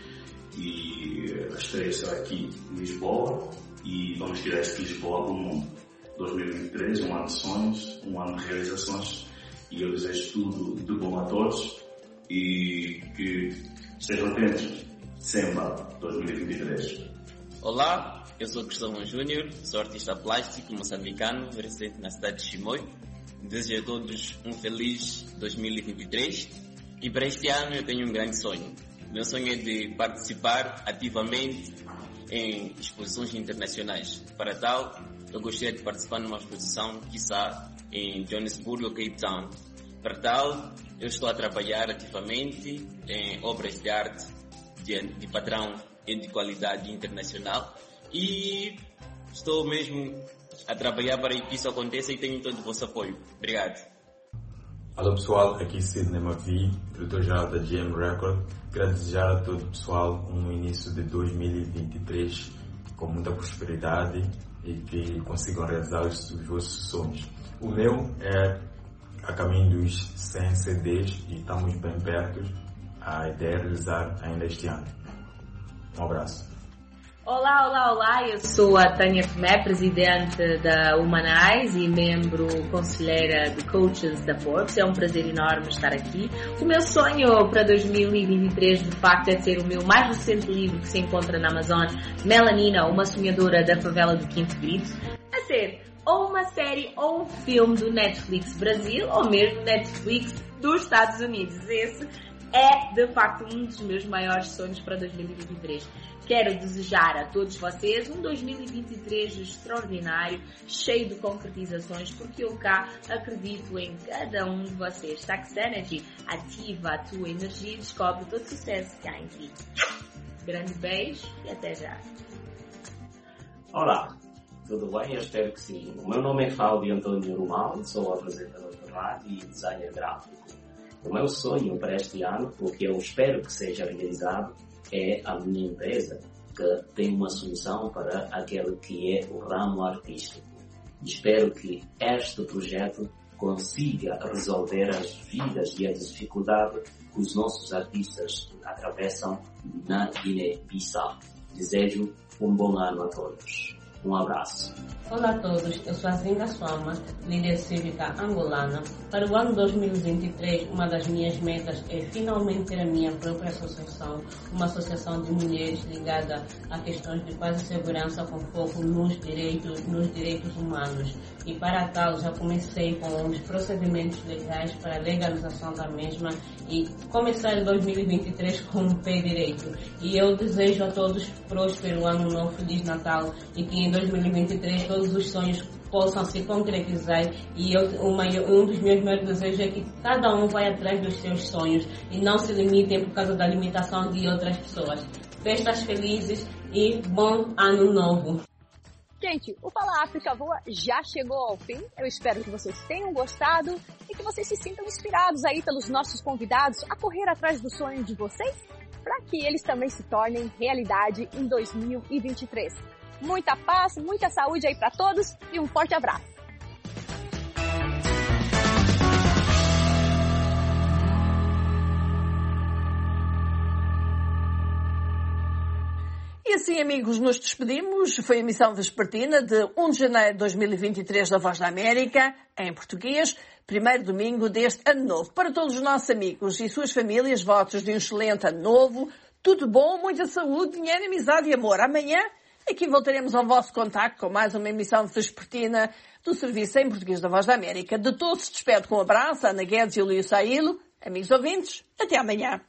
S20: e a estreia será aqui em Lisboa e vamos tirar este Lisboa para o mundo. 2023, um ano de sonhos, um ano de realizações e eu desejo tudo de bom a todos e que estejam atentos. Semba 2023.
S21: Olá, eu sou Cristóvão Júnior, sou artista plástico moçambicano, residente na cidade de Chimoio. Desejo a todos um feliz 2023 e para este ano eu tenho um grande sonho. Meu sonho é de participar ativamente em exposições internacionais. Para tal, eu gostaria de participar numa exposição, quiçá, em Johannesburg ou Cape Town. Para tal, eu estou a trabalhar ativamente em obras de arte de padrão e de qualidade internacional e estou mesmo a trabalhar para que isso aconteça e tenho todo o vosso apoio. Obrigado.
S22: Olá pessoal, aqui Sidney Mavi, diretor-geral da GM Record. Quero desejar a todo o pessoal um início de 2023 com muita prosperidade e que consigam realizar os vossos sonhos. O meu é a caminho dos 100 CDs e estamos bem perto. A ideia é realizar ainda este ano. Um abraço.
S23: Olá, eu sou a Tânia Tomé, presidente da Humanize e membro conselheira de Coaches da Forbes. É um prazer enorme estar aqui. O meu sonho para 2023, de facto, é ter o meu mais recente livro que se encontra na Amazon, Melanina, uma sonhadora da favela do Quinto Grito, a ser ou uma série ou um filme do Netflix Brasil ou mesmo Netflix dos Estados Unidos. Esse é, de facto, um dos meus maiores sonhos para 2023. Quero desejar a todos vocês um 2023 extraordinário, cheio de concretizações, porque eu cá acredito em cada um de vocês. Saxenergy, ativa a tua energia e descobre todo o sucesso que há em ti. Grande beijo e até já.
S24: Olá, tudo bem? Eu espero que sim. O meu nome é Cláudio Antônio Romal, sou apresentador de rádio e designer gráfico. O meu sonho para este ano, o que eu espero que seja realizado, é a minha empresa, que tem uma solução para aquele que é o ramo artístico. Espero que este projeto consiga resolver as vidas e as dificuldades que os nossos artistas atravessam na Guiné-Bissau. Desejo um bom ano a todos. Um abraço.
S25: Olá a todos, eu sou a Zinga Suama, líder cívica angolana.
S23: Para o ano 2023, uma das minhas metas é finalmente ter a minha própria associação, uma associação de mulheres ligada a questões de paz e segurança com foco nos direitos humanos. E para tal, já comecei com os procedimentos legais para a legalização da mesma e começar em 2023 com o pé direito. E eu desejo a todos próspero ano novo, Feliz Natal e que em 2023 todos os sonhos possam se concretizar e um dos meus maiores desejos é que cada um vai atrás dos seus sonhos e não se limitem por causa da limitação de outras pessoas. Festas felizes e bom ano novo!
S18: Gente, o Fala África Voa já chegou ao fim. Eu espero que vocês tenham gostado e que vocês se sintam inspirados aí pelos nossos convidados a correr atrás do sonho de vocês para que eles também se tornem realidade em 2023. Muita paz, muita saúde aí para todos e um forte abraço.
S2: E assim, amigos, nos despedimos. Foi a emissão vespertina de 1 de janeiro de 2023 da Voz da América, em português, primeiro domingo deste ano novo. Para todos os nossos amigos e suas famílias, votos de um excelente ano novo, tudo bom, muita saúde, dinheiro, amizade e amor. Amanhã, aqui voltaremos ao vosso contacto com mais uma emissão vespertina do Serviço em Português da Voz da América. De todos se despede com um abraço, Ana Guedes e Luís Saílo. Amigos ouvintes, até amanhã.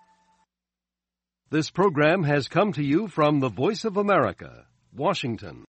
S1: This program has come to you from the Voice of America, Washington.